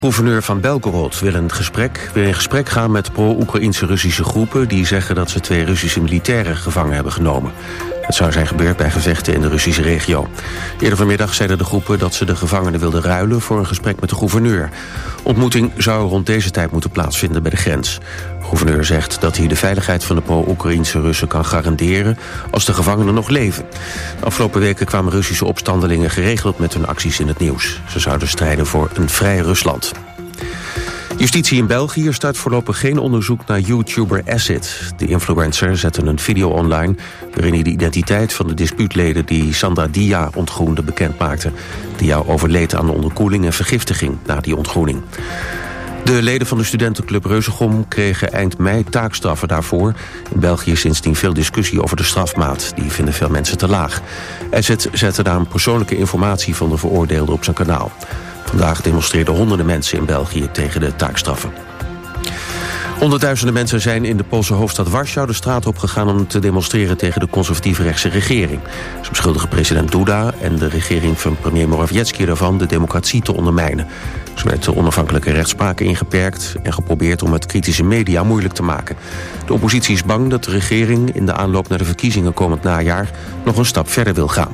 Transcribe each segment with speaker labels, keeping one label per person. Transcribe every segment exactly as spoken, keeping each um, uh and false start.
Speaker 1: Gouverneur van Belgorod wil, een gesprek, wil in gesprek gaan met pro-Oekraïnse Russische groepen die zeggen dat ze twee Russische militairen gevangen hebben genomen. Het zou zijn gebeurd bij gevechten in de Russische regio. Eerder vanmiddag zeiden de groepen dat ze de gevangenen wilden ruilen voor een gesprek met de gouverneur. Ontmoeting zou rond deze tijd moeten plaatsvinden bij de grens. De gouverneur zegt dat hij de veiligheid van de pro-Oekraïnse Russen kan garanderen als de gevangenen nog leven. De afgelopen weken kwamen Russische opstandelingen geregeld met hun acties in het nieuws. Ze zouden strijden voor een vrij Rusland. Justitie in België start voorlopig geen onderzoek naar YouTuber Acid. De influencer zette een video online waarin hij de identiteit van de dispuutleden die Sandra Dia ontgroende bekend maakte. Dia overleed aan onderkoeling en vergiftiging na die ontgroening. De leden van de studentenclub Reuzegom kregen eind mei taakstraffen daarvoor. In België is sindsdien veel discussie over de strafmaat. Die vinden veel mensen te laag. Acid zette daarom persoonlijke informatie van de veroordeelde op zijn kanaal. Vandaag demonstreerden honderden mensen in België tegen de taakstraffen. Honderdduizenden mensen zijn in de Poolse hoofdstad Warschau de straat opgegaan om te demonstreren tegen de conservatieve rechtse regering. Ze beschuldigen president Duda en de regering van premier Morawiecki ervan de democratie te ondermijnen. Ze werd de onafhankelijke rechtspraak ingeperkt en geprobeerd om het kritische media moeilijk te maken. De oppositie is bang dat de regering in de aanloop naar de verkiezingen komend najaar nog een stap verder wil gaan.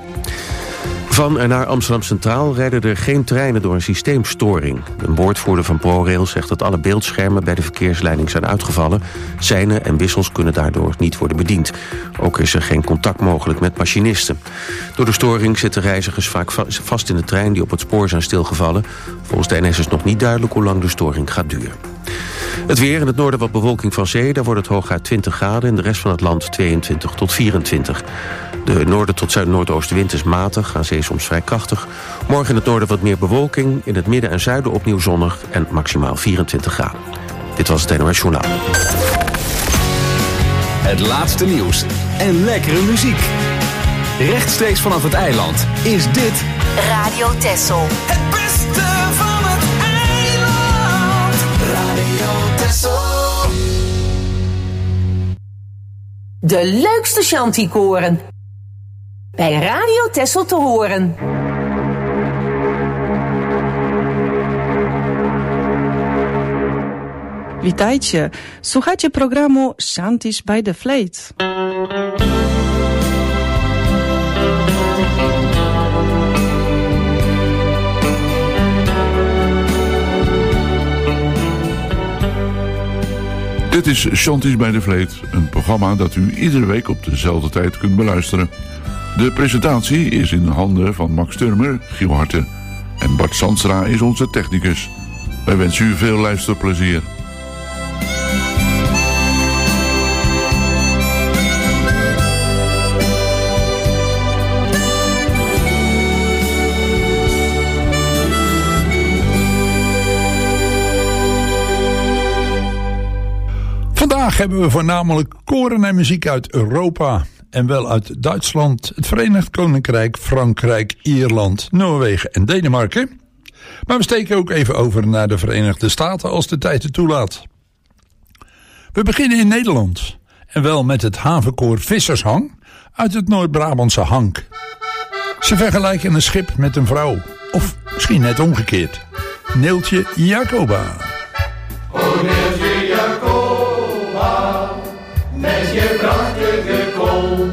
Speaker 1: Van en naar Amsterdam Centraal rijden er geen treinen door een systeemstoring. Een woordvoerder van ProRail zegt dat alle beeldschermen bij de verkeersleiding zijn uitgevallen. Seinen en wissels kunnen daardoor niet worden bediend. Ook is er geen contact mogelijk met machinisten. Door de storing zitten reizigers vaak vast in de trein die op het spoor zijn stilgevallen. Volgens de N S is nog niet duidelijk hoe lang de storing gaat duren. Het weer, in het noorden wat bewolking van zee. Daar wordt het hooguit twintig graden. In de rest van het land tweeëntwintig tot vierentwintig. De noorden tot zuid-noordoostenwind is matig, aan zee soms vrij krachtig. Morgen in het noorden wat meer bewolking. In het midden en zuiden opnieuw zonnig en maximaal vierentwintig graden. Dit was het N O S Journaal.
Speaker 2: Het laatste nieuws en lekkere muziek. Rechtstreeks vanaf het eiland is dit
Speaker 3: Radio Texel.
Speaker 4: Het beste van het eiland. Radio Texel.
Speaker 3: De leukste shantykoren. Bij Radio Texel te horen.
Speaker 5: Witajcie. Słuchajcie programu Shanties by the Fleet.
Speaker 6: Dit is Shanties bij de Vleet, een programma dat u iedere week op dezelfde tijd kunt beluisteren. De presentatie is in handen van Max Turmer, Giel Harte en Bart Sandstra is onze technicus. Wij wensen u veel luisterplezier.
Speaker 7: Vandaag hebben we voornamelijk koren en muziek uit Europa. En wel uit Duitsland, het Verenigd Koninkrijk, Frankrijk, Ierland, Noorwegen en Denemarken. Maar we steken ook even over naar de Verenigde Staten als de tijd het toelaat. We beginnen in Nederland. En wel met het havenkoor Vissershang uit het Noord-Brabantse Hank. Ze vergelijken een schip met een vrouw. Of misschien net omgekeerd. Neeltje Jacoba.
Speaker 8: O Neeltje Jacoba, met je prachtige kont,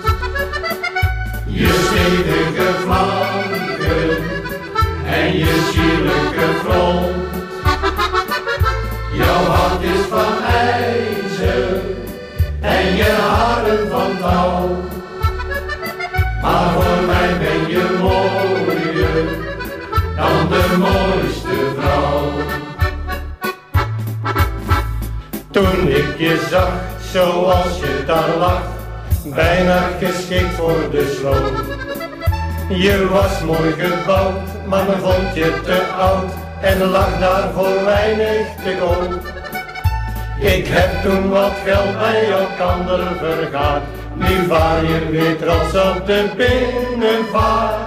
Speaker 8: je stevige flanken en je sierlijke front. Jouw hart is van ijzer en je haren van touw, maar voor mij ben je mooier dan de mooiste vrouw. Toen ik je zag, zoals je daar lag, bijna geschikt voor de sloot. Je was mooi gebouwd, maar men vond je te oud en lag daar voor weinig te koop. Ik heb toen wat geld bij elkander vergaard, nu vaar je weer trots op de binnenvaart.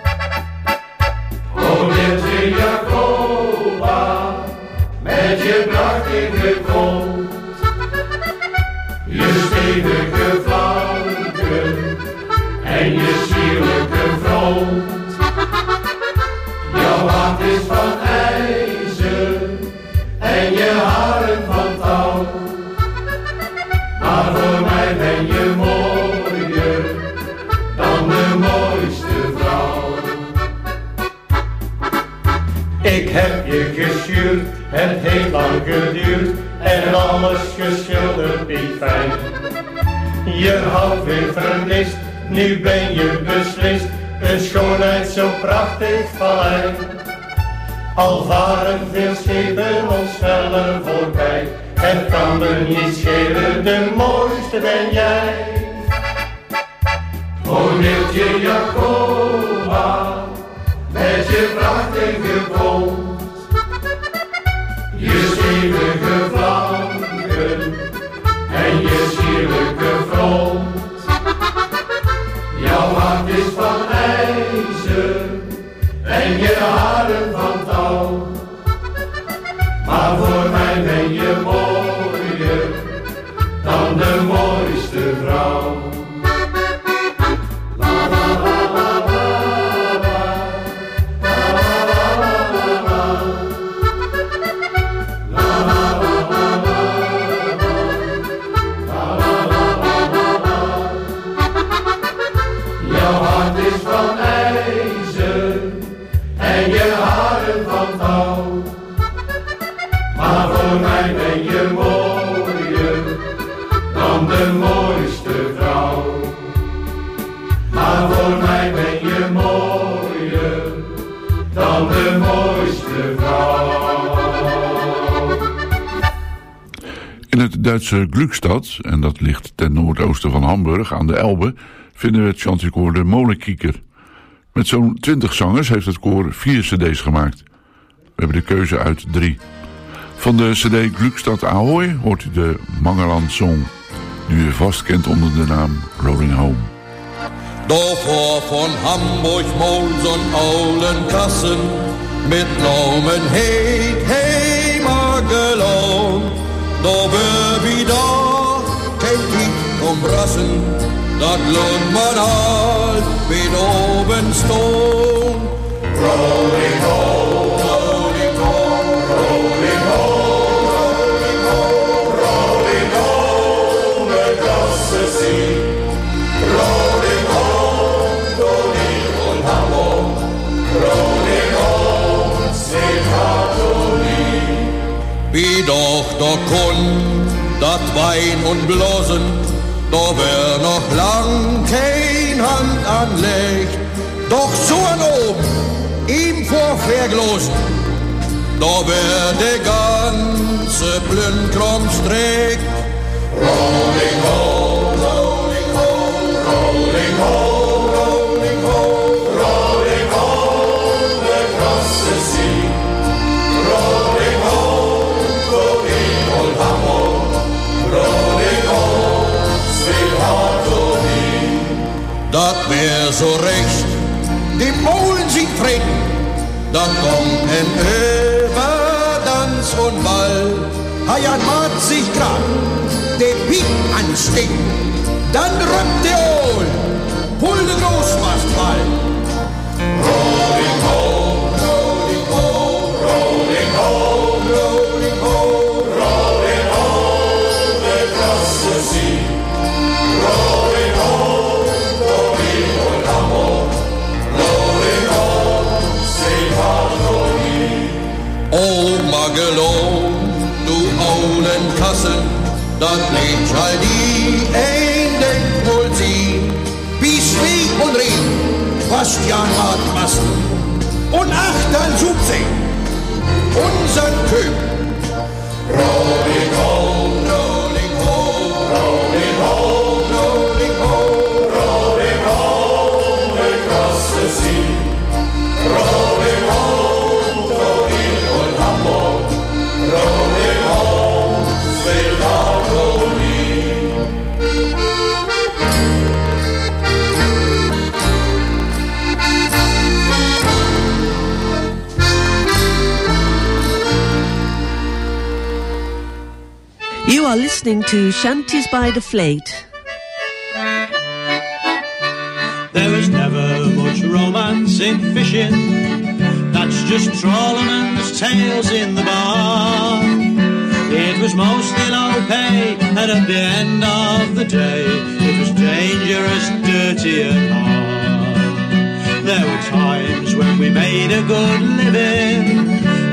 Speaker 8: O Neeltje Jacoba, met je prachtige kont, je stevige flanken en je sierlijke front. Jouw hart is van ijzer Ik heb je geschuurd, het heeft lang geduurd en alles geschilderd niet fijn. Je houdt weer vermist, nu ben je beslist, een schoonheid zo prachtig vallei. Al varen veel schepen ons sneller voorbij, het kan me niet schelen, de mooiste ben jij. O Neeltje Jacoba, met je prachtige kont, je stevige flanken en je sierlijke front. Jouw hart is van ijzer en je haren van touw, maar voor mij ben je mooier dan de mooiste vrouw. De mooiste vrouw, maar voor mij ben je mooier dan de mooiste vrouw.
Speaker 6: In het Duitse Glückstadt, en dat ligt ten noordoosten van Hamburg aan de Elbe, vinden we het chanticoor de Molenkieker. Met zo'n twintig zangers heeft het koor vier cd's gemaakt. We hebben de keuze uit drie. Van de cd Glückstadt Ahoy hoort u de Mangeland Song, die u vast kent onder de naam Rolling Home.
Speaker 9: Davor von Hamburg mal so'n oulen Kassen mit Laumen heet heimer gelohnt. Da wär wieder kein Krieg um Brassen, dat lohnt man halt wie oben stone. Rolling home, rolling home, rolling home, rolling home, rolling home across the sea. Rolling home, Tony und Hamburg, rolling home, Saint Hartoni. Wie doch da kun, dat Wein und Blosen, da wär noch lang kein Hand anlegt. Doch so an oben, ihm vor verglosen, da wär de ganze Blündkram streckt. Rolling home, rolling home, rolling home, rolling home, rolling home across the sea. Rolling home, Berlin und Hamburg, rolling home, Saint Hartoni. Dat wär so recht, die Molen sind treten, dann kommt ein Überdanz und Ball. Hajan macht sich grad, der Piep anstecken, dann rückt der Ohl, pull den Großmast fall. Rolling home, rolling home, rolling home, rolling home, rolling home across the sea. Rolling home, Berlin und Hamburg, rolling home, Saint Hartoni. Oh Magellan, du oulen Kassen, dat lebt all die ein denk wohl sie. Wie Schnee und Regen, fast Jan Masten und achtern siebzehn, unsern Köp. Rolling home, rolling home, rolling home, rolling home, rolling home across the sea. Rolling home, Berlin und Hamburg, rolling home, Saint Hartoni.
Speaker 10: You are listening to Shanties by the Fleet.
Speaker 11: There was never much romance in fishing. That's just trawlermen's tales in the bar. It was mostly low pay, and at the end of the day, it was dangerous, dirty and hard. There were times when we made a good living,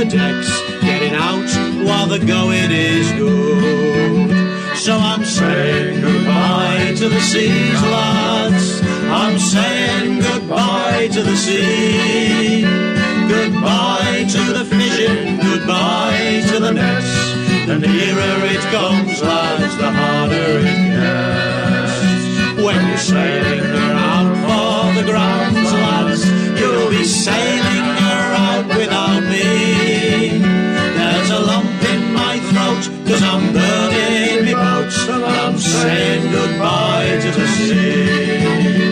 Speaker 11: the decks, getting out while the going is good. So I'm saying goodbye to the seas, lads. I'm saying goodbye to the sea. Goodbye to the fishing, goodbye to the nets. The nearer it comes, lads, the harder it gets. When you're sailing her out for the grounds, lads, you'll be sailing her out without me. There's a lump in my throat, cause I'm burning me boats, and I'm saying goodbye to the sea.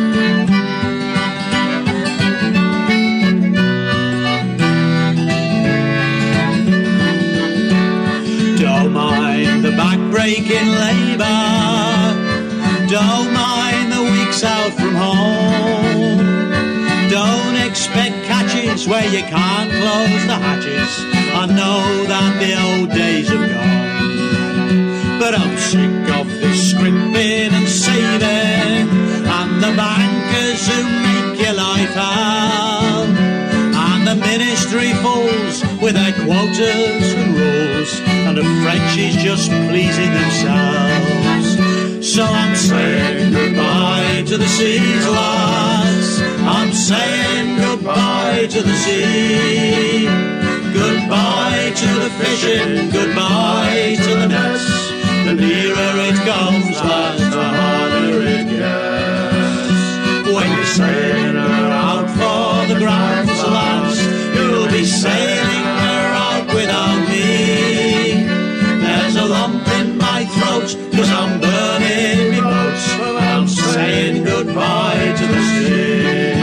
Speaker 11: Back-breaking labour, don't mind the weeks out from home. Don't expect catches where you can't close the hatches. I know that the old days have gone, but I'm sick of this scrimping and saving, and the bankers who make your life hell, and the ministry fools with their quotas and rules, and the French is just pleasing themselves. So I'm saying goodbye to the seas, lads. I'm saying goodbye to the sea. Goodbye to the fishing, goodbye to the nets. The nearer it comes, lads, the harder it gets. When you're sailing her out for the grounds, lads, you'll be sailing her out without me. There's a lump in my throat, cause I'm burning me boats, and I'm saying goodbye to the sea.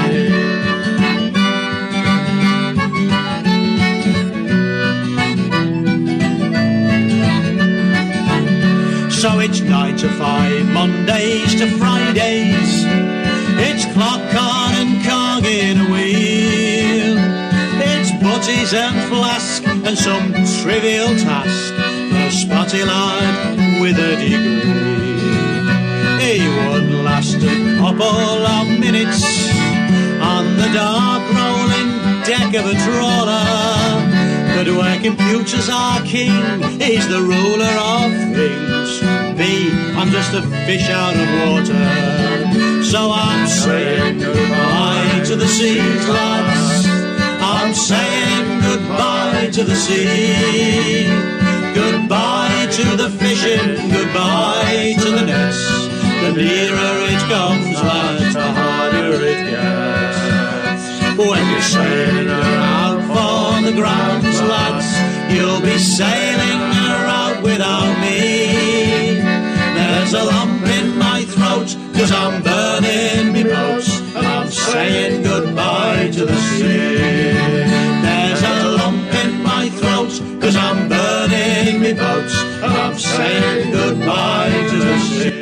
Speaker 11: So it's nine to five, Mondays to Fridays. It's clock on and cog in a wheel. It's butties and flask and some trivial task. A spotty lad with a degree. He would last a couple of minutes on the dark rolling deck of a trawler. But where computers are king, he's the ruler of things. Me, I'm just a fish out of water. So I'm saying goodbye to the seas, lads. I'm saying goodbye to the sea. Goodbye to the fishing, goodbye to the nets. The nearer it comes, lads, the harder it gets. When you're sailing her out for the grounds, lads, you'll be sailing her out without me. There's a lump in my throat, cause I'm burning me boats, and I'm saying goodbye to the sea. There's a lump in my throat, cause I'm burning me boats, and I'm saying goodbye to the sea.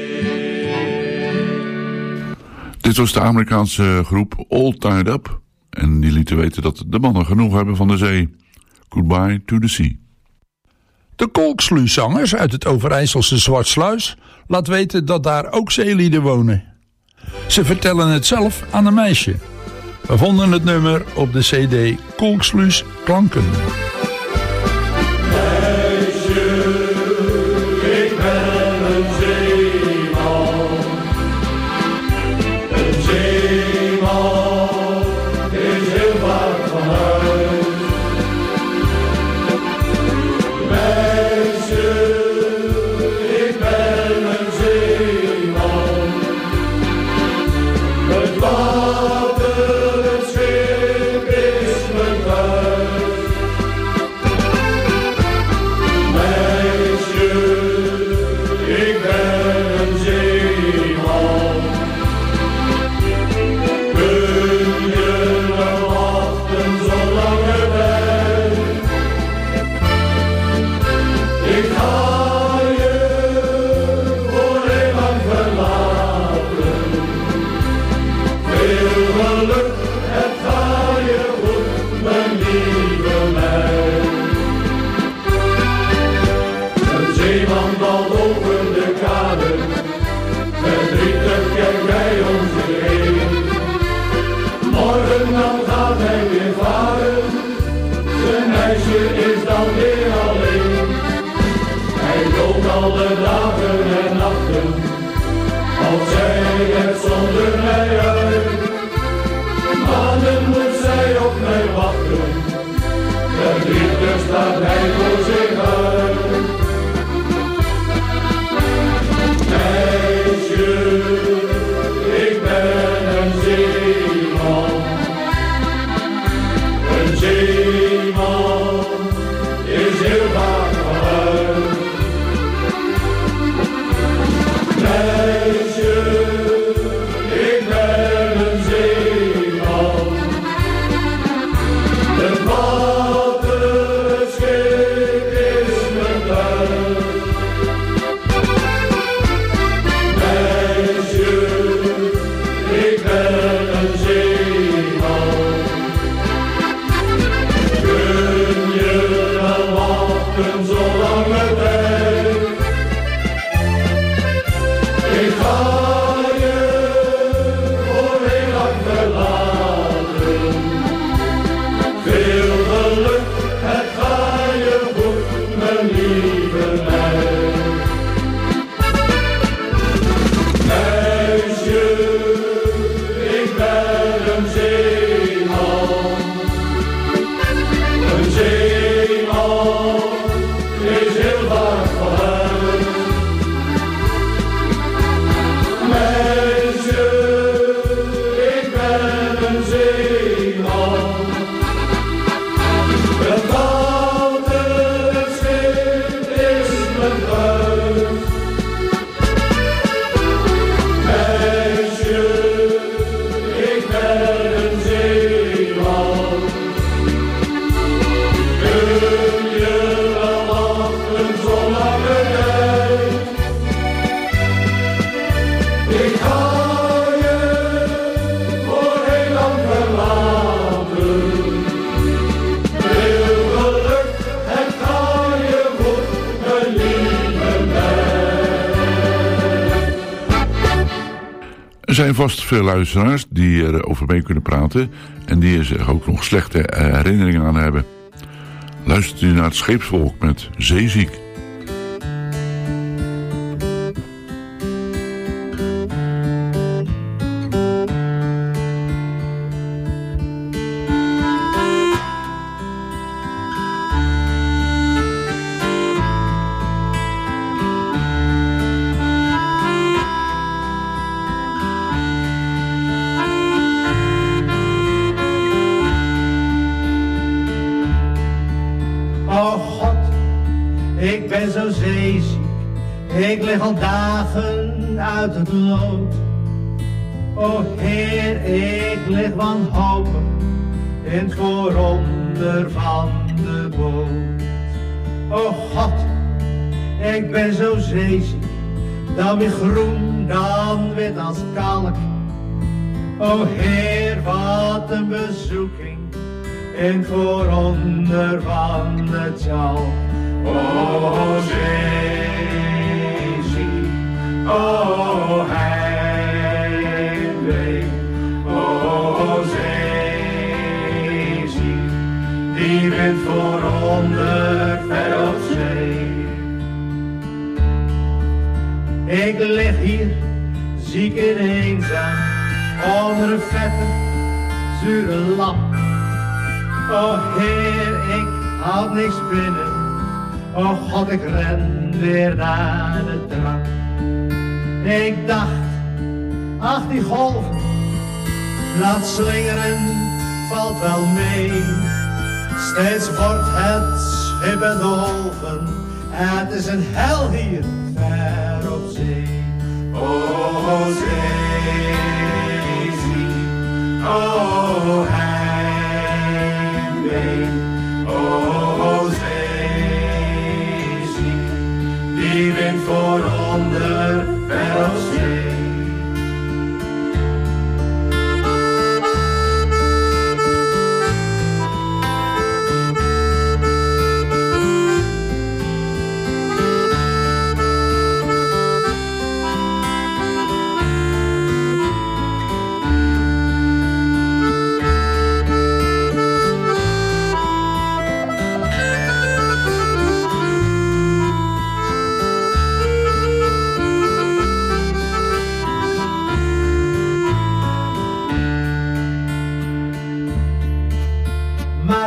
Speaker 6: Dit was de Amerikaanse groep All Tied Up. En die lieten weten dat de mannen genoeg hebben van de zee. Goodbye to the sea.
Speaker 7: De Kolksluiszangers uit het Overijsselse Zwartsluis laat weten dat daar ook zeelieden wonen. Ze vertellen het zelf aan een meisje. We vonden het nummer op de cd Kolksluis Klanken.
Speaker 12: Morgen dan gaat hij weer varen, zijn meisje
Speaker 8: alle dagen en nachten, al zij het zonder mij uit. Maanden moet zij op mij wachten, de liefde staat mij voor zich uit. Meisje, ik ben een zeeman, een zeeman is heel vaak vooruit. Meisje, ik ben een zeeman, het water, het schip is mijn thuis. Meisje, ik ben een zeeman, kun je wel wachten zo lange tijd? Ik ga je voor heel lang verlaten. Veel geluk, het ga je goed, mijn lieve meid. Meisje, ik ben een zeeman, een zeeman is heel vaak vooruit. Meisje, ik ben een zeeman, het water, het schip is mijn thuis. Meisje, ik ben een zeeman, kun je wel wachten zo lange tijd? Ik ga je voor heel lang verlaten. Veel geluk, het ga je goed, mijn lieve meid.
Speaker 6: Er zijn vast veel luisteraars die erover mee kunnen praten en die er zich ook nog slechte herinneringen aan hebben. Luistert u naar het Scheepsvolk met Zeeziek.
Speaker 12: Oh God, ik ben zo zeeziek, ik lig al dagen uit het lood. O Heer, ik lig wanhopig in het vooronder van de boot. O God, ik ben zo zeeziek, dan weer groen, dan wit als kalk. O Heer, wat een bezoeking in het vooronder van het jalk. O zeeziek, o heimwee, o zeeziek, die wind vooronder ver op zee. Ik lig hier, ziek en eenzaam, onder een vette, zure lap. O Heer, ik houd niks binnen. O God, ik ren weer naar de trap. Ik dacht, ach die golven, laat slingeren, valt wel mee. Steeds wordt het schip bedolven, het is een hel hier ver op zee. O zeeziek, o heimwee, o zeeziek, die wind vooronder ver op zee.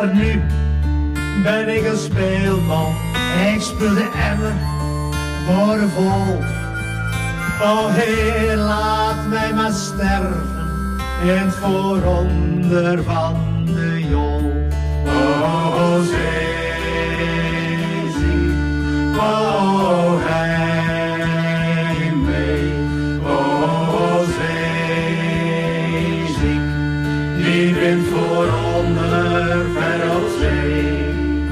Speaker 12: maar nu ben ik een speelman. Ik speel de emmer boordevol. O Heer, laat mij maar sterven in het vooronder van de jol. O zee, zie, o heimwee, o zee, zie, die wind vooronder ver op zee.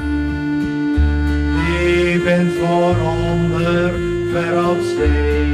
Speaker 12: Die wind vooronder ver op zee.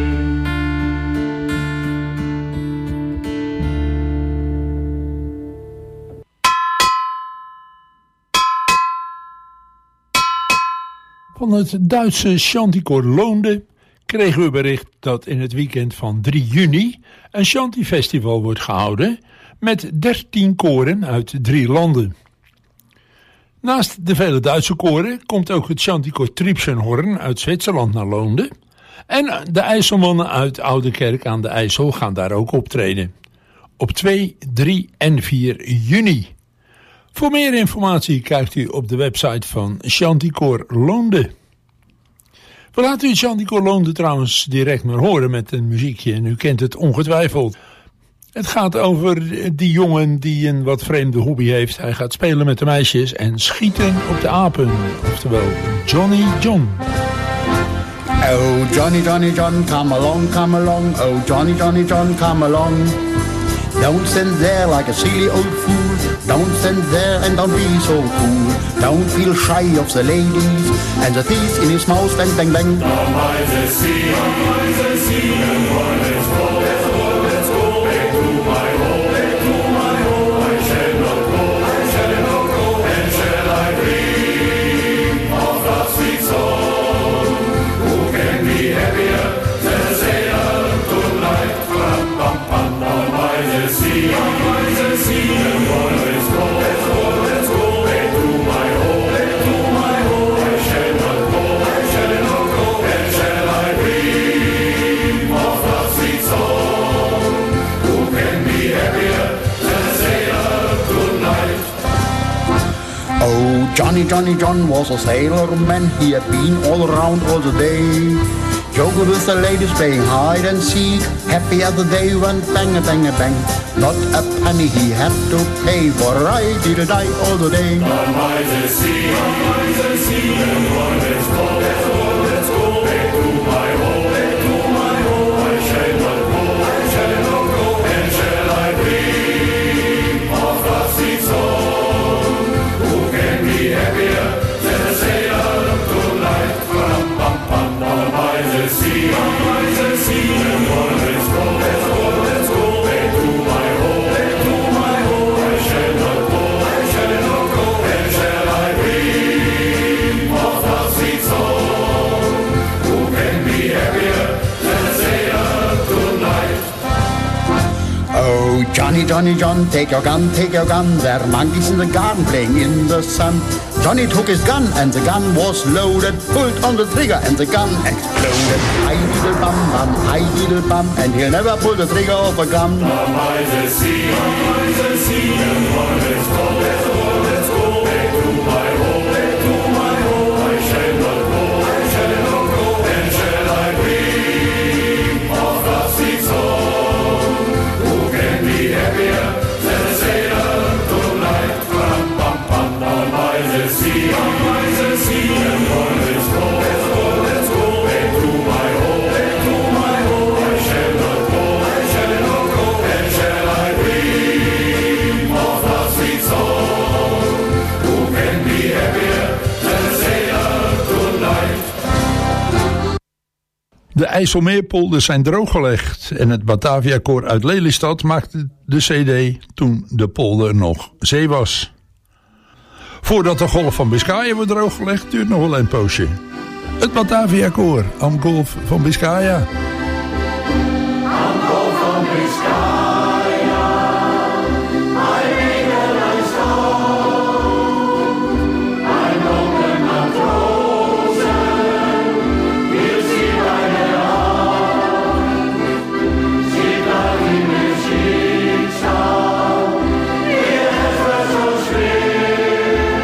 Speaker 7: Van het Duitse Chanticoor Loonde kregen we bericht dat in het weekend van drie juni een Chanti-festival wordt gehouden met dertien koren uit drie landen. Naast de vele Duitse koren komt ook het Chanticoor Tripsenhorn uit Zwitserland naar Loonde en de IJsselmannen uit Oudekerk aan de IJssel gaan daar ook optreden. Op twee, drie en vier juni. Voor meer informatie kijkt u op de website van Chanticoor Loonde. We laten u het Chanticoor Loonde trouwens direct maar horen met een muziekje en u kent het ongetwijfeld. Het gaat over die jongen die een wat vreemde hobby heeft. Hij gaat spelen met de meisjes en schieten op de apen. Oftewel Johnny John.
Speaker 13: Oh Johnny, Johnny John, come along, come along. Oh Johnny, Johnny John, come along. Don't stand there like a silly old fool. Don't stand there and don't be so cool. Don't feel shy of the ladies and the teeth in his mouth, bang, bang, bang.
Speaker 4: Down by the sea, down by the sea, and one let's go, let's go, let's go. Back to my home, back to my home. I shall not go, I shall not go. And shall I dream of that sweet song? Who can be happier than a sailor tonight? Pam, pam, pam, down by the sea, down by the sea, and one let's go, let's go, let's go. Back to my home, back to my home. I shall not go, I shall not go. And shall I dream of that sweet song? Who can be happier than a sailor tonight?
Speaker 13: Oh, Johnny, Johnny John was a sailor man. He had been all around all the day, joking with the ladies, playing hide and seek. Happy as the day went bang, bang, bang. Not a penny he had to pay for a ride, he did die all the day.
Speaker 4: Down by the sea, down by the sea, and one let's go, let's go, let's go. Back to my home, back to my home. I shall not go, I shall not go. And shall I dream of that sweet song? Who can be happier than a sailor tonight? Pam, pam, pam, down by the sea, down by the sea, and one let's go, let's go, let's go. Back to my home, back to my home. I shall not go, I shall not go. And shall I dream of that sweet song? Who can be happier than a sailor tonight?
Speaker 13: Oh, Johnny, Johnny John, take your gun, take your gun. There are monkeys in the garden playing in the sun. Johnny took his gun and the gun was loaded, pulled on the trigger and the gun exploded. I diddle bum bum, I diddle bum, and he'll never pull the trigger of a gun.
Speaker 4: Down by the sea, down by the sea, and one let's go, let's go, let's go. Back to my home, back to my home. I shall not go, I shall not go. And shall I dream of that sweet song? Who can be happier than a sailor tonight? Pam, pam, pam, down by the sea, down by the sea, and one let's go, let's go, let's go. Back to my home, back to my home. I shall not go, I shall not go. And shall I dream of that sweet song? Who can be happier than a sailor tonight?
Speaker 7: De IJsselmeerpolders zijn drooggelegd en het Batavia-koor uit Lelystad maakte de cd toen de polder nog zee was. Voordat de golf van Biscayen wordt drooggelegd duurt nog wel een poosje. Het Batavia-koor am Golf van Biscaya.
Speaker 4: Am Golf van Biscaya, ein Engel, ein Schaum, ein Onkel Matrosen, wir sie beide an. Sie bleiben im Schicksal, ihr Helfer so schwer.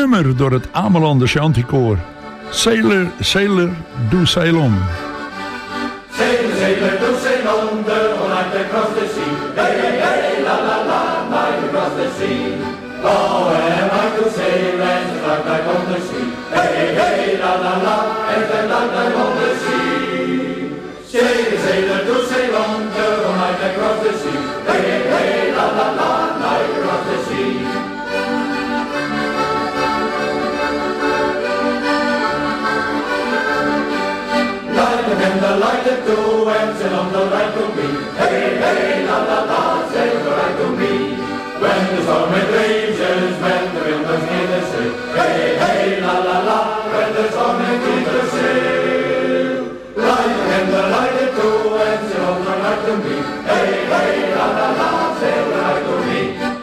Speaker 7: nummer door het Amelander Chanticoor. Sailor, Sailor, do sail on.
Speaker 4: Sailor, sailor, do sail on, the night across the sea. Hey, hey, hey, la, la, la, night across the sea. Oh, am I to sail as the dark night on the sea? Hey, hey, hey, la, la, la, as the dark night on the sea. Sailor, sailor, do sail on, the night across the sea. Hey, hey, hey, la, la, la, night across the sea. And the lighted to and sail on the right to me. Hey, hey, la la la, sail the right to me. When the storm it rages, when the wind blows near the sail. Hey, hey, la la la, when the storm it near the sail. Light and the lighted to and sail on the right to me. Hey, hey, la la la, sail the right to me.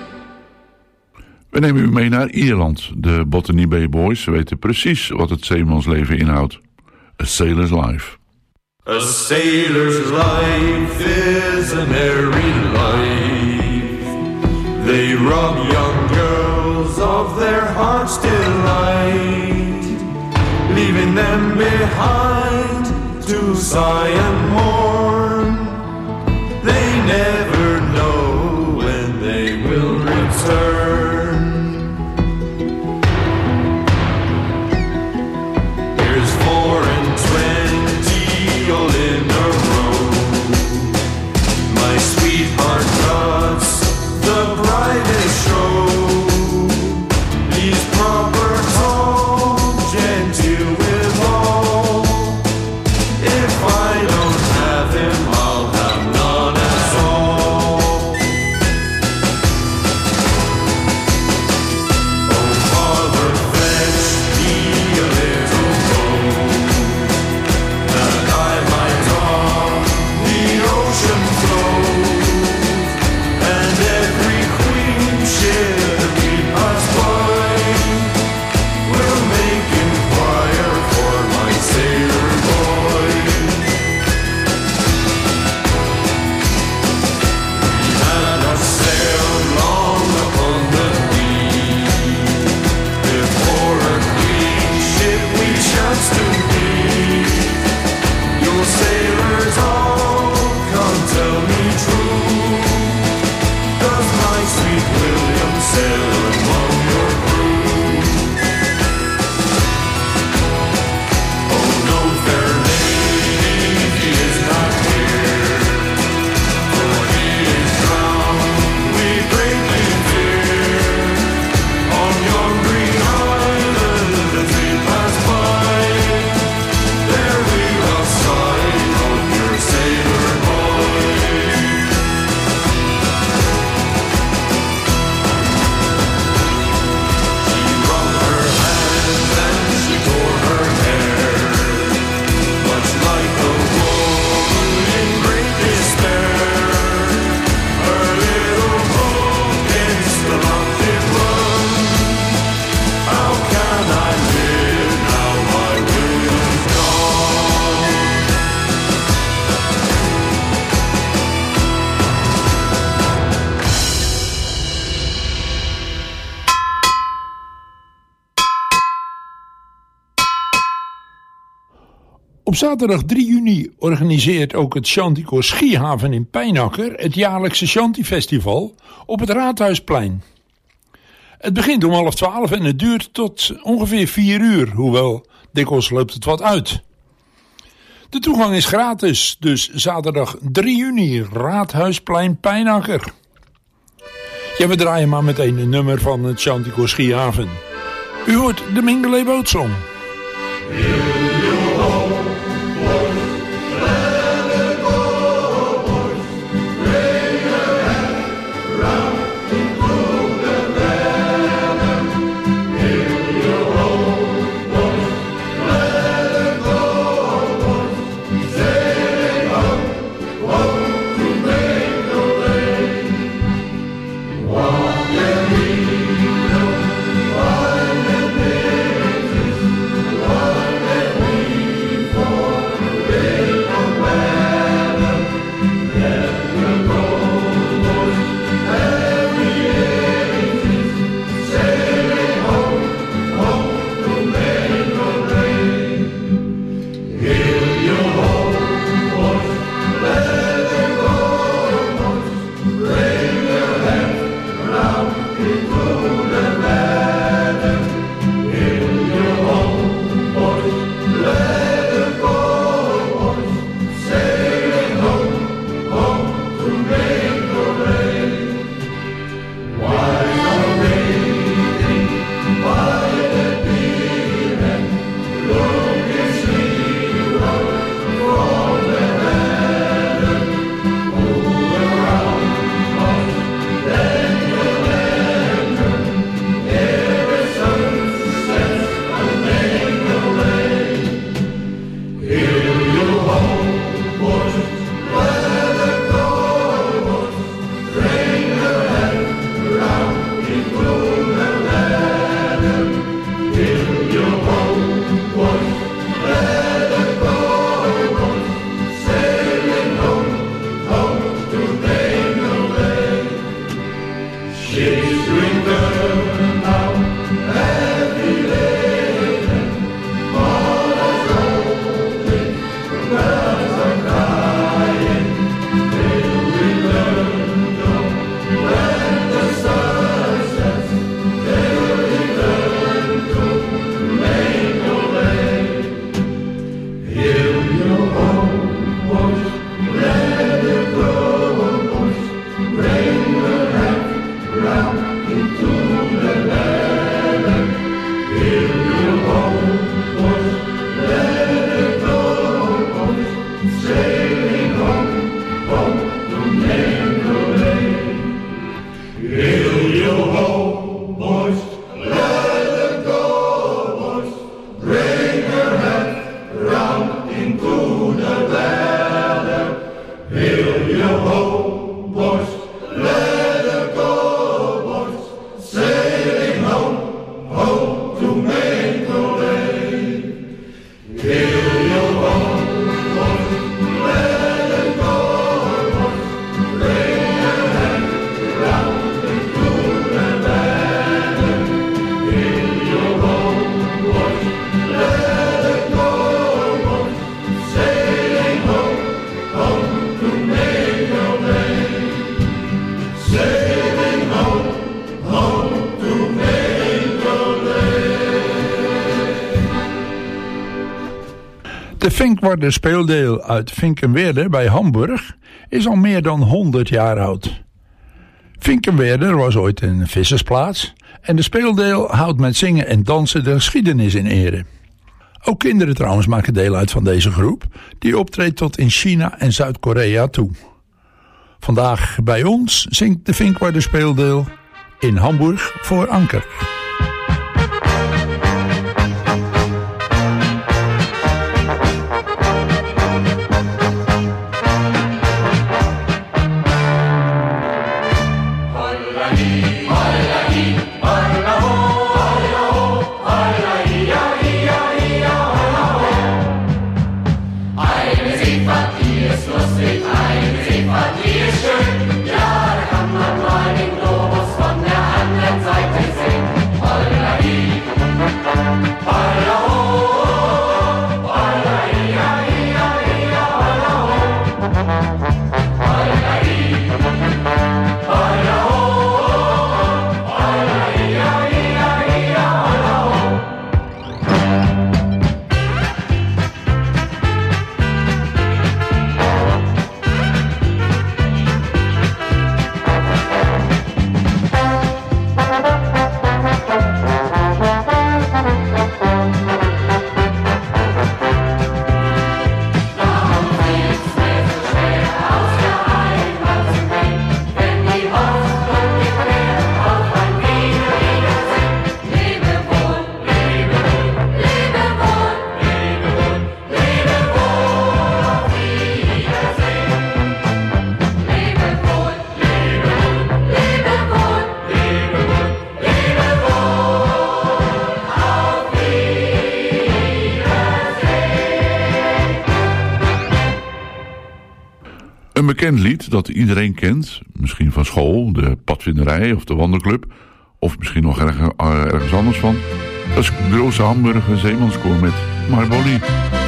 Speaker 6: We nemen u mee naar Ierland. De Botany Bay Boys weten precies wat het zeemansleven inhoudt. A Sailor's Life.
Speaker 4: A sailor's life is a merry life. They rob young girls of their heart's delight, leaving them behind to sigh and mourn. They never know when they will return. Here's four and twenty all in a row. My sweetheart cuts the brightest show. He's proper, tall, genteel withal. If I don't have him, I'll have none at all. Oh, Father, fetch me a little boat, that I might on the ocean float, and every queen ship we pass by will make inquire for my sailor boy. We had a sail long upon the deep, before a queen ship we chanced to meet. Your sailors all come tell me true, does my sweet William sail among your crew? Oh no, fair lady, he is not here, for he is drowned, we greatly fear. On yon green island as we pass by, there we lost sight of your sailor boy. She wrung her hands and she tore her hair, much like a woman in great despair. Her little boat against the rock did run. How can I live now my William's gone?
Speaker 7: Op zaterdag drie juni organiseert ook het Chanticoor Schiehaven in Pijnacker het jaarlijkse Chanti-festival op het Raadhuisplein. Het begint om half twaalf en het duurt tot ongeveer vier uur, hoewel dikwijls loopt het wat uit. De toegang is gratis, dus zaterdag drie juni, Raadhuisplein Pijnacker. Ja, we draaien maar meteen een nummer van het Chanticoor Schiehaven. U hoort de Mingelay Bootsong.
Speaker 4: One groene weiden. Heel je hoofdborst, let it go, borst. Sailing home, home to Maple Lane. Heel je hoofdborst, let it go, borst. Bring your hand round the groene weiden. Heel je hoofdborst, let it go, borst. Sailing home, home to Maple Lane. Sailing home, home to Maple Lane.
Speaker 7: De Vinkwarder speeldeel uit Finkenwerder bij Hamburg is al meer dan honderd jaar oud. Finkenwerder was ooit een vissersplaats en de speeldeel houdt met zingen en dansen de geschiedenis in ere. Ook kinderen trouwens maken deel uit van deze groep, die optreedt tot in China en Zuid-Korea toe. Vandaag bij ons zingt de Vinkwarder speeldeel in Hamburg voor Anker.
Speaker 4: Eine Seefahrt, die ist lustig, eine Seefahrt, die ist schön. Ja, da kann man mal den Globus von der anderen Seite sehen. Holladi, holla ho, holla ia, ia, ia, holla ho. Holladi, holla ho, holla ia, ia, ia, holla ho.
Speaker 6: Een bekend lied dat iedereen kent, misschien van school, de padvinderij of de wandelclub, of misschien nog ergens, ergens anders van. Dat is de grote Hamburger zeemanskoor met My Bonnie.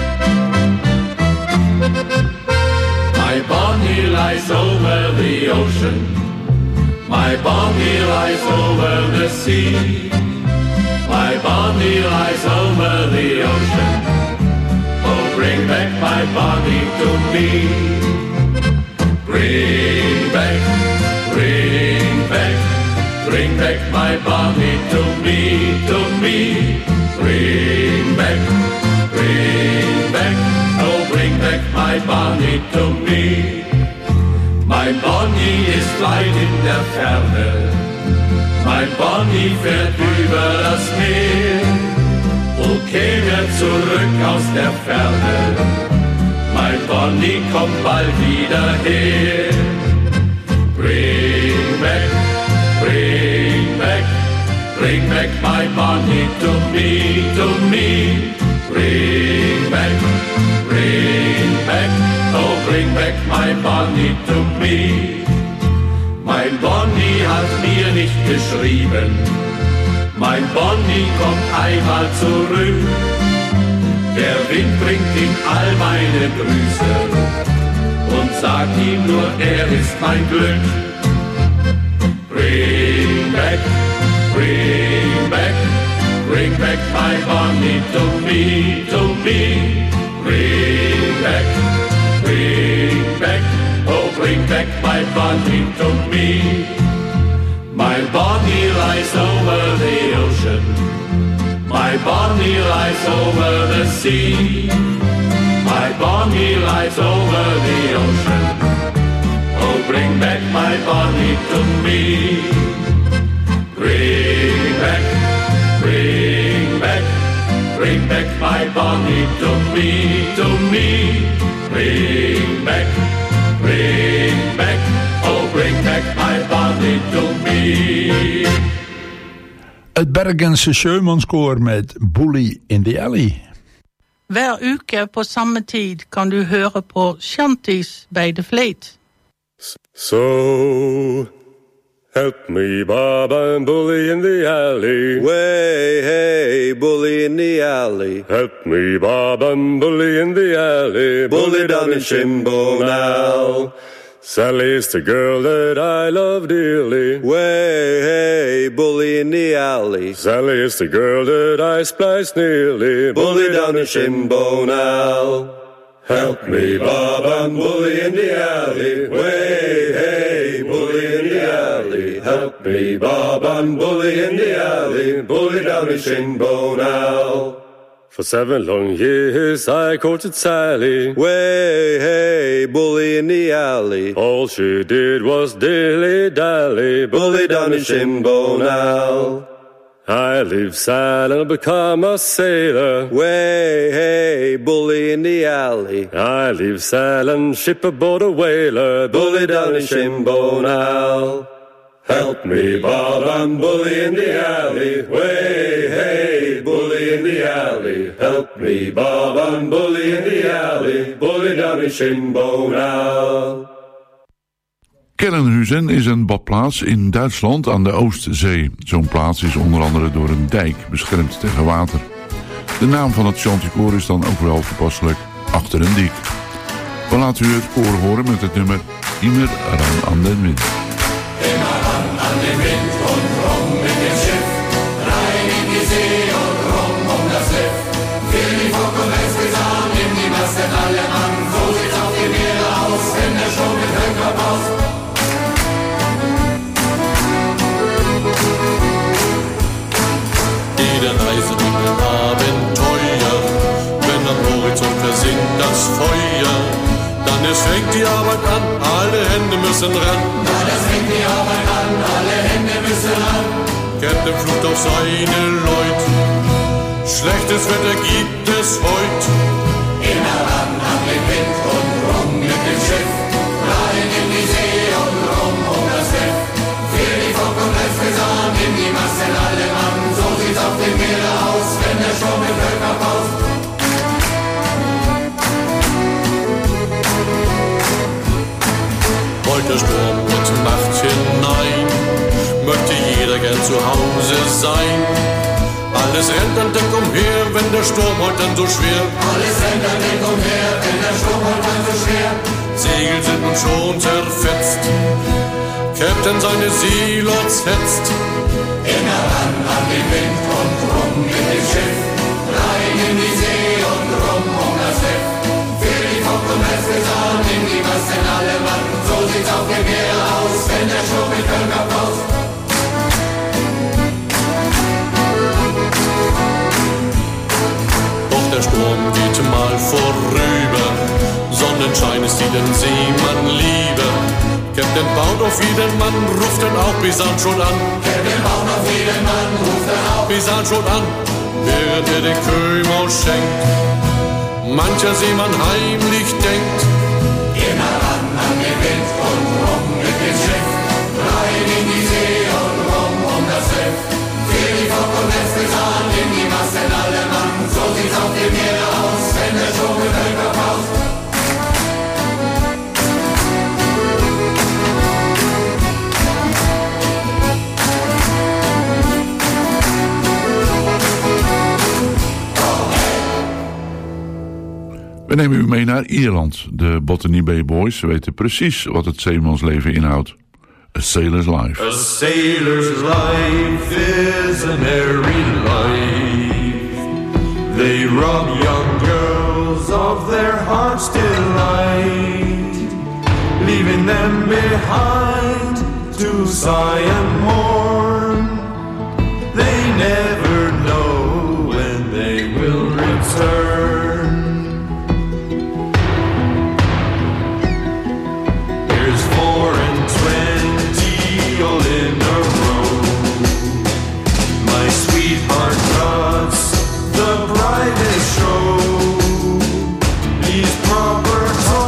Speaker 4: My Bonnie lies over the ocean. My Bonnie lies over the sea. My Bonnie lies over the ocean. Oh, bring back my Bonnie to me. Bring back, bring back, bring back my Bonnie to me, to me. Bring back, bring back, oh bring back my Bonnie to me. My Bonnie ist weit in der Ferne, mein Bonnie fährt über das Meer. Wo käme er zurück aus der Ferne? Mein Bonnie kommt bald wieder her. Bring back, bring back, bring back my Bonnie to me, to me. Bring back, bring back, oh bring back my Bonnie to me. Mein Bonnie hat mir nicht geschrieben, mein Bonnie kommt einmal zurück. Der Wind bringt ihm all meine Grüße und sagt ihm nur, er ist mein Glück. Bring back, bring back, bring back my Bonnie to me, to me. Bring back, bring back, oh bring back my Bonnie to me. My Bonnie lies over the ocean. My Bonnie lies over the sea. My Bonnie lies over the ocean. Oh, bring back my Bonnie to me. Bring back, bring back, bring back my Bonnie to me, to me. Bring back, bring back, oh bring back my body to me.
Speaker 7: Het Bergense Sjömanskoor met Bully in the Alley.
Speaker 14: Hver uke på samme tid kan du høre på Shanties bij de Vleet.
Speaker 15: So, help me, Bob, I'm bully in the alley.
Speaker 16: Way, hey, bully in the alley.
Speaker 15: Help me, Bob, I'm bully in the alley.
Speaker 16: Bully down in Shinbone now.
Speaker 15: Sally's the girl that I love dearly.
Speaker 16: Way, hey, bully in the alley.
Speaker 15: Sally is the girl that I splice nearly.
Speaker 16: Bully down in Shinbone now.
Speaker 15: Help me, Bob, I'm bully in the alley. Way, hey, bully in the alley. Help me, Bob, I'm bully in the alley. Bully down in Shinbone now. For seven long years I courted Sally.
Speaker 16: Way, hey, bully in the alley.
Speaker 15: All she did was dilly-dally.
Speaker 16: Bully down in Shinbone now.
Speaker 15: I leave Sal and become a sailor.
Speaker 16: Way, hey, bully in the alley.
Speaker 15: I leave Sal and ship aboard a whaler.
Speaker 16: Bully down in Shinbone now.
Speaker 15: Help me, Bob, I'm bully in the alley. Way, hey, bully in the alley. Help me, Bob, I'm bully in the alley. Bully down in Shinbone now.
Speaker 6: Kellenhuizen is een badplaats in Duitsland aan de Oostzee. Zo'n plaats is onder andere door een dijk beschermd tegen water. De naam van het chanticoor is dan ook wel toepasselijk, Achter een Dik. We laten u het koor horen met het nummer Immer ran an den Wind.
Speaker 4: Immer ran an den Wind und rum mit dem Schiff, rein in die See und rum um das Riff. Für die Fock und Rechtsgesahen, nimm die Masten alle Mann, so sieht's auf dem Meere aus, wenn der Sturm mit Höcker baust.
Speaker 17: Jede Reise bringt ein Abenteuer, wenn am Horizont versinkt das Feuer. Dann es fängt die Arbeit an, alle Hände müssen ran.
Speaker 4: Dann es fängt die Arbeit an, alle Hände müssen ran.
Speaker 17: Captain flucht auf seine Leut, schlechtes Wetter gibt es heut.
Speaker 4: Immer ran an den Wind und rum mit dem Schiff, rein in die See und rum um das Riff. Für die Fock und Rechtsgesahen, nimm die Masten alle Mann, so sieht's auf dem Meere aus, wenn der Sturm mit Höcker baust.
Speaker 17: Der Sturm mit Macht hinein, möchte jeder gern zu Hause sein. Alles rennt an Deck umher, wenn der Sturm heute dann so schwer.
Speaker 4: Alles rennt an Deck umher, wenn der Sturm heute dann so schwer.
Speaker 17: Segel sind nun schon zerfetzt, Captain seine Seelots hetzt.
Speaker 4: Immer ran an den Wind und rum mit dem Schiff, rein in die See und rum um das Riff. Für die Fock und Rechtsgesahen, nimm die Masten alle Mann, so sieht's auf dem Meere aus, wenn der Sturm mit Höcker baust.
Speaker 17: Doch der Sturm geht mal vorüber, Sonnenschein ist jeden Seemann lieber. Captain baut auf jeden Mann, ruft dann auch Besan schon an.
Speaker 4: Captain baut auf jeden Mann, ruft dann auch
Speaker 17: Besan schon an, während er den Köhmaus schenkt. Mancher Seemann heimlich denkt,
Speaker 4: immer ran an den Wind und rum mit dem Schiff, rein in die See und rum um das Riff. Für die Fock und Rechtsgesahen, nimm die Masten alle Mann, so sieht's auf dem Meere aus, wenn der Sturm mit Höcker baust.
Speaker 6: We nemen u mee naar Ierland. De Botany Bay Boys weten precies wat het zeemansleven inhoudt. A sailor's life.
Speaker 18: A sailor's life is a merry life. They rob young girls of their heart's delight, leaving them behind to sigh and mourn. They never know when they will return. Four and twenty all in a row. My sweetheart does the brightest show. These proper talk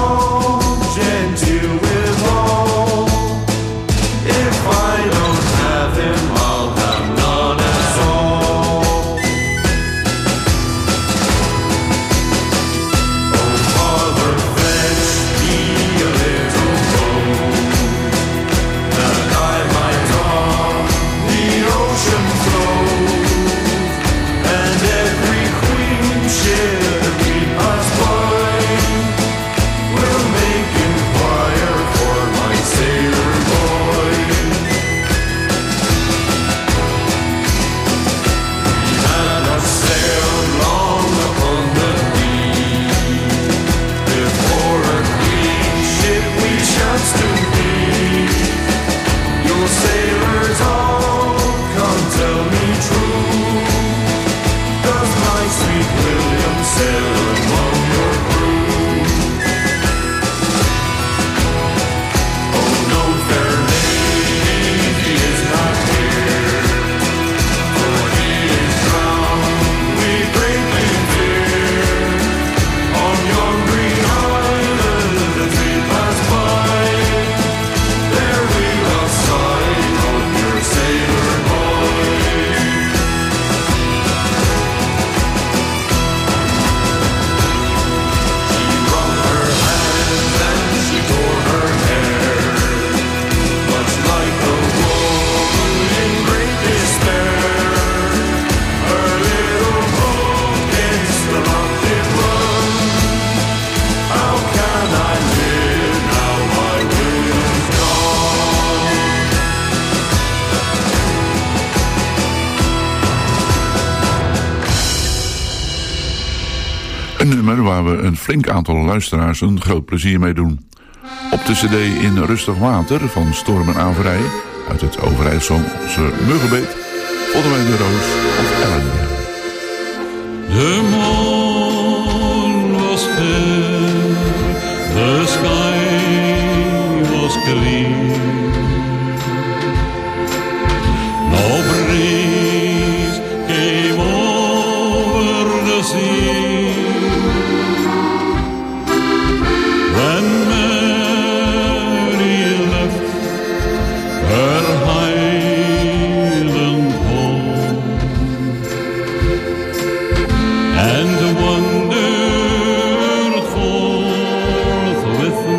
Speaker 6: waar we een flink aantal luisteraars een groot plezier mee doen. Op de cd In Rustig Water van Storm en Averij uit het Overijsselse Muggenbeet vonden wij de Roos of Ellen.
Speaker 18: De maan was fair, the sky was clear. No breeze came over the sea. When Mary left her Highland home and wandered forth with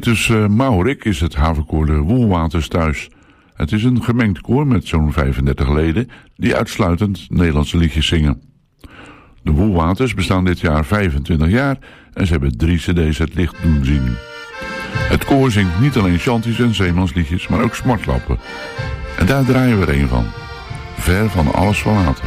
Speaker 6: Sint-Vitus uh, Maurik is het havenkoor de Woelwaters thuis. Het is een gemengd koor met zo'n vijfendertig leden die uitsluitend Nederlandse liedjes zingen. De Woelwaters bestaan dit jaar vijfentwintig jaar en ze hebben drie cd's het licht doen zien. Het koor zingt niet alleen chanties en zeemansliedjes, maar ook smartlappen. En daar draaien we er een van. Ver van alles verlaten.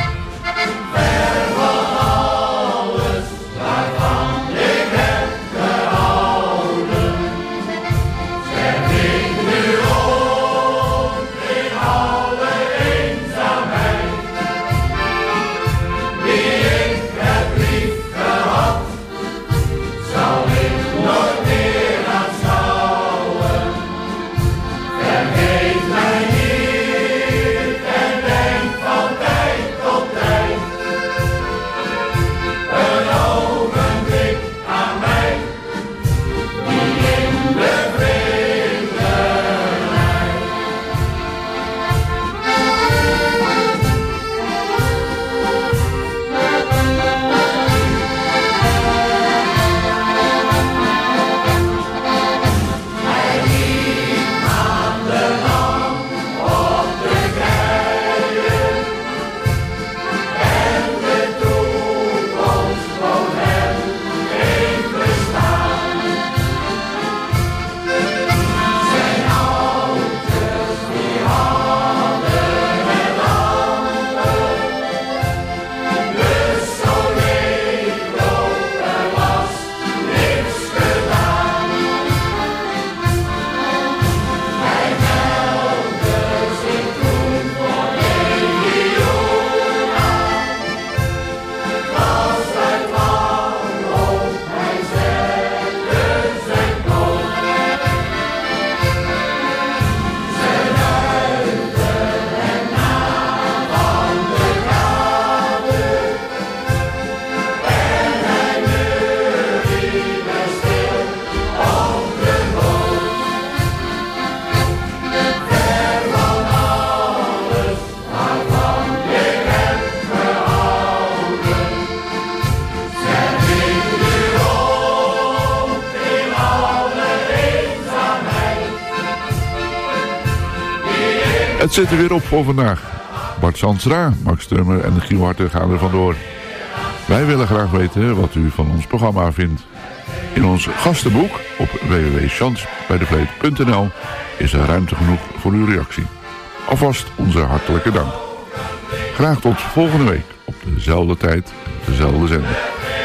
Speaker 6: Het zit er weer op voor vandaag. Bart Sansra, Max Turmer en Giel Harte gaan er vandoor. Wij willen graag weten wat u van ons programma vindt. In ons gastenboek op w w w punt chants bij de vleet punt n l is er ruimte genoeg voor uw reactie. Alvast onze hartelijke dank. Graag tot volgende week op dezelfde tijd en op dezelfde zender.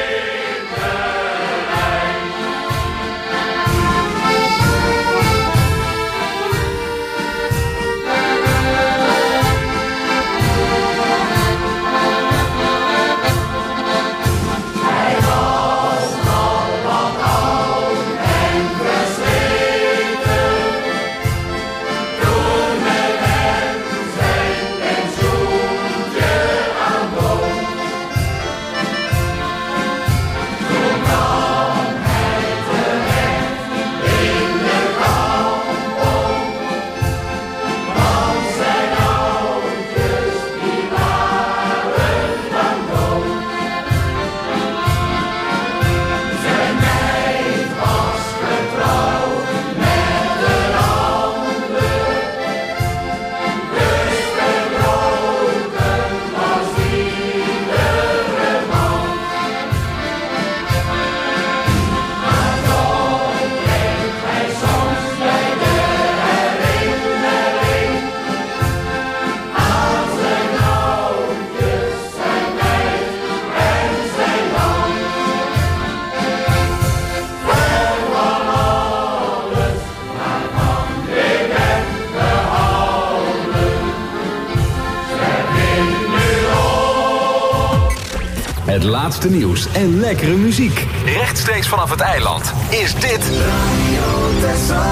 Speaker 2: Het laatste nieuws en lekkere muziek. Rechtstreeks vanaf het eiland is dit Radio Texel.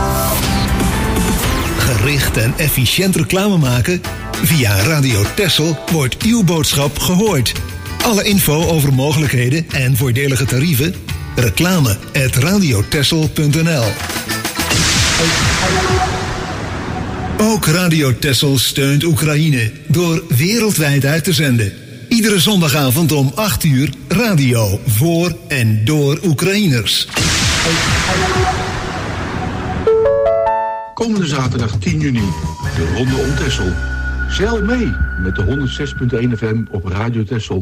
Speaker 19: Gericht en efficiënt reclame maken? Via Radio Texel wordt uw boodschap gehoord. Alle info over mogelijkheden en voordelige tarieven? Reclame at radiotexel punt n l. Ook Radio Texel steunt Oekraïne door wereldwijd uit te zenden. Iedere zondagavond om acht uur radio voor en door Oekraïners.
Speaker 6: Komende zaterdag tien juni, de Ronde om Texel. Zeil mee met de honderd zes komma één F M op Radio Texel.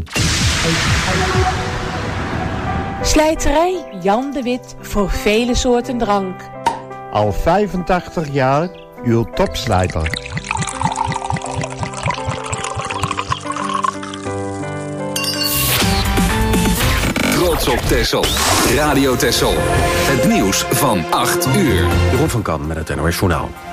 Speaker 20: Slijterij Jan de Wit voor vele soorten drank.
Speaker 21: Al vijfentachtig jaar uw topslijter.
Speaker 2: Trots op Texel. Radio Texel. Het nieuws van acht uur.
Speaker 1: Jeroen van Kam met het N O S Journaal.